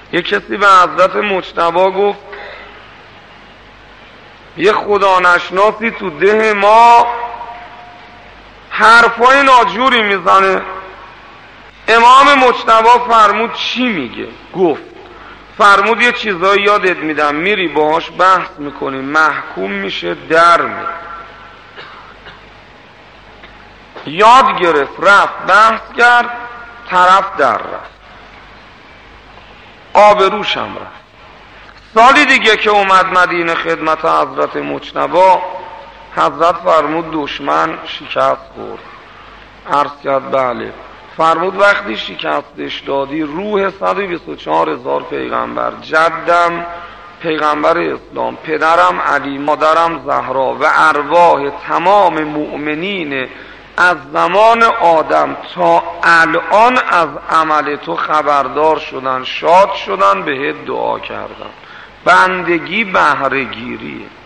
یک کسی به حضرت مجتبی گفت یه خدا نشناسی تو ده ما حرفای ناجوری میزنه. امام مجتبی فرمود چی میگه؟ گفت فرمود یه چیزایی یادت میدم، میری باهاش بحث میکنی، محکوم میشه، در میره. یاد گرفت، رفت بحث کرد، طرف در رفت، آبروشم رفت. سالی دیگه که اومد مدینه خدمت حضرت مجتبی، حضرت فرمود دشمن شکست خورد. عرض کرد بله. فرمود وقتی شکستش دادی روح 124,000 پیغمبر، جدم پیغمبر اسلام، پدرم علی، مادرم زهرا و ارواح تمام مؤمنین از زمان آدم تا الان از عمل تو خبردار شدن، شاد شدن، بهت دعا کردن. بندگی بهره‌گیریه.